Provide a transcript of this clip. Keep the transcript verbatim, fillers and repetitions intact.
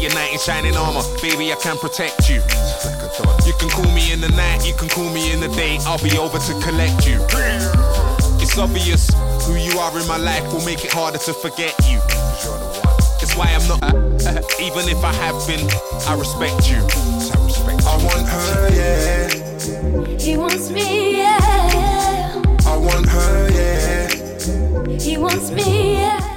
your knight in shining armor. Baby, I can protect you. You can call me in the night, you can call me in the day. I'll be over to collect you. It's obvious who you are in my life will make it harder to forget you. It's why I'm not even if I have been, I respect you. I want her, yeah. He wants me, yeah. I want her, yeah. He wants me, yeah.